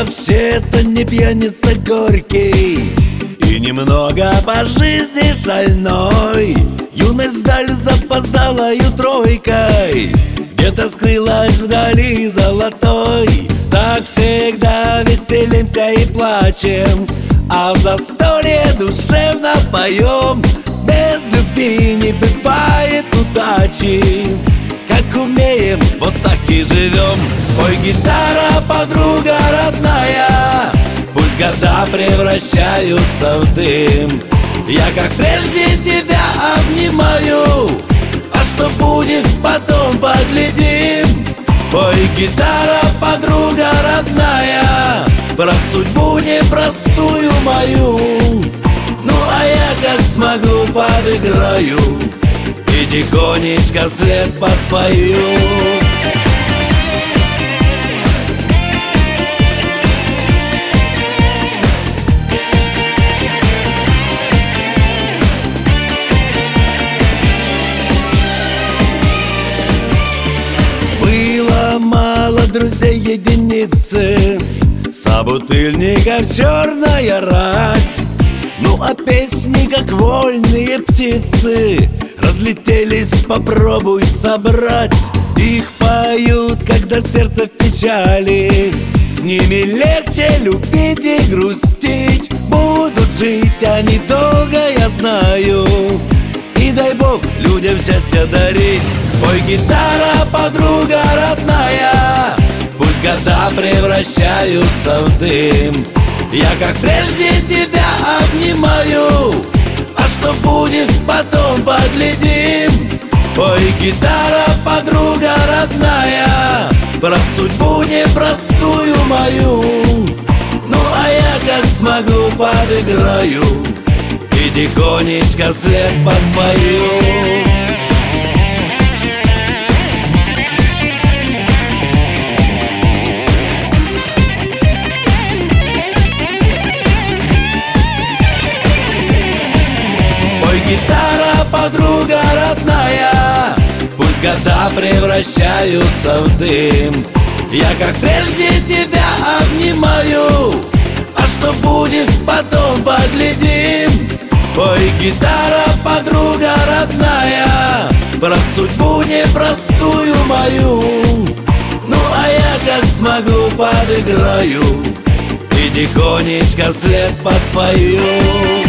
вообще-то не пьяница горький и немного по жизни шальной. Юность вдаль запоздалою тройкой где-то скрылась вдали золотой. Так всегда веселимся и плачем, а в застолье душевно поем. Без любви не бывает удачи, как умеем, вот так и живем. Ой, гитара, подруга родная, пусть года превращаются в дым. Я, как прежде, тебя обнимаю, а что будет потом, поглядим. Ой, гитара, подруга родная, про судьбу непростую мою. Ну, а я как смогу подыграю и тихонечко вслед подпою. Было мало друзей единицы, собутыльников черная рать. Ну а песни, как вольные птицы, разлетелись, попробуй собрать. Их поют, когда сердце в печали, с ними легче любить и грустить. Будут жить они долго, я знаю, и дай Бог людям счастье дарить. Ой, гитара, подруга родная, пусть года превращаются в дым. Я, как прежде, тебя обнимаю, а что будет потом, поглядим. Ой, гитара, подруга родная, про судьбу непростую мою. Ну, а я как смогу подыграю и тихонечко вслед подпою. Гитара, подруга родная, пусть года превращаются в дым. Я, как прежде, тебя обнимаю, а что будет потом, поглядим. Ой, гитара, подруга родная, про судьбу непростую мою. Ну, а я как смогу подыграю и тихонечко вслед подпою.